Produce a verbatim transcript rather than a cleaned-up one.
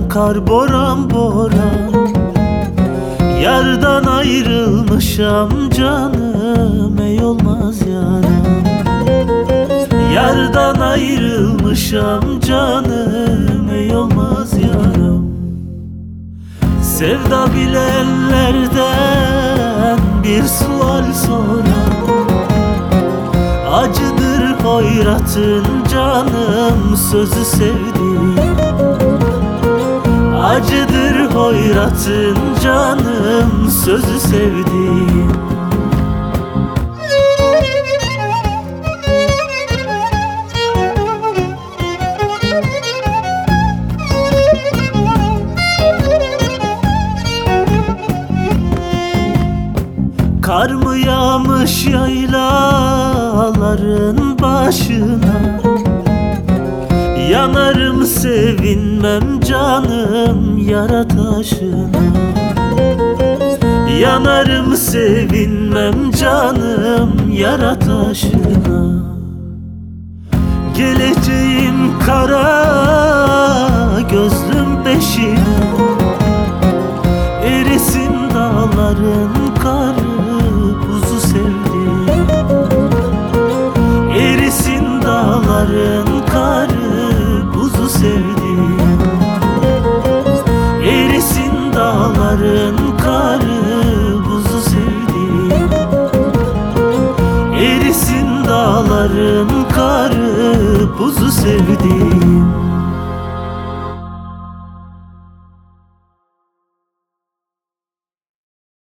akar boran boran. Yardan ayrılmışam canım, ey olmaz yaram. Yardan ayrılmışam canım, ey olmaz yaram. Sevda bilenlerden bir sual soran. Acıdır hoyratın canım, sözü sevdiğim. Acıdır hoyratın canım, sözü sevdiğim. Kar mı yağmış yaylaların başına? Yanarım sevinmem canım yara taşına. Yanarım sevinmem canım yara taşına. Geleceğim kara gözlüm peşine. Erisin dağların karı, buzu sevdim. Erisin dağların karı, buzu sevdim. Erisin dağların karı, buzu sevdim. Erisin dağların karı, buzu sevdim.